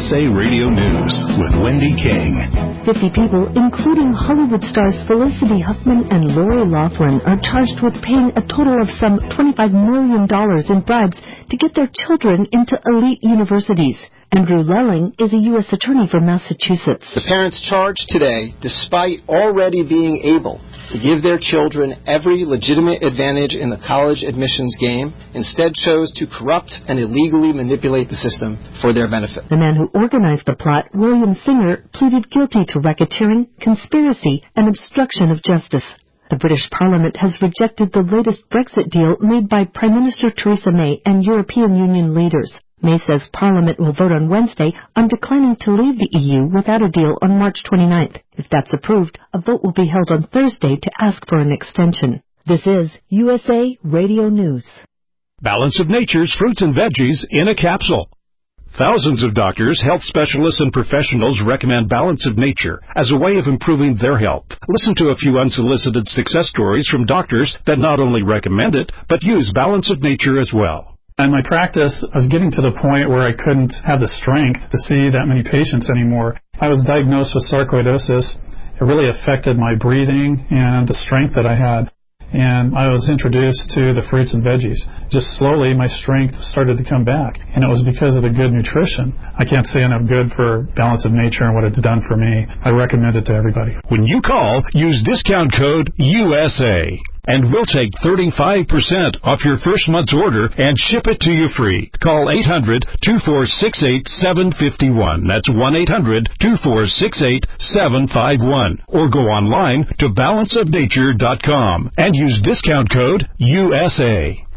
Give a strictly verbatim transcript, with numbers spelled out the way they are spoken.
S A Radio News with Wendy King. fifty people, including Hollywood stars Felicity Huffman and Lori Loughlin, are charged with paying a total of some twenty-five million dollars in bribes to get their children into elite universities. Andrew Lelling is a U S attorney for Massachusetts. The parents charged today, despite already being able to give their children every legitimate advantage in the college admissions game, instead chose to corrupt and illegally manipulate the system for their benefit. The man who organized the plot, William Singer, pleaded guilty to racketeering, conspiracy, and obstruction of justice. The British Parliament has rejected the latest Brexit deal made by Prime Minister Theresa May and European Union leaders. May says Parliament will vote on Wednesday on declining to leave the E U without a deal on March twenty-ninth. If that's approved, a vote will be held on Thursday to ask for an extension. This is U S A Radio News. Balance of Nature's fruits and veggies in a capsule. Thousands of doctors, health specialists, and professionals recommend Balance of Nature as a way of improving their health. Listen to a few unsolicited success stories from doctors that not only recommend it, but use Balance of Nature as well. In my practice, I was getting to the point where I couldn't have the strength to see that many patients anymore. I was diagnosed with sarcoidosis. It really affected my breathing and the strength that I had. And I was introduced to the fruits and veggies. Just slowly, my strength started to come back. And it was because of the good nutrition. I can't say enough good for Balance of Nature and what it's done for me. I recommend it to everybody. When you call, use discount code U S A. And we'll take thirty-five percent off your first month's order and ship it to you free. Call eight hundred, two four six eight, seven five one. That's one eight hundred, two four six eight, seven five one. Or go online to balance of nature dot com and use discount code U S A.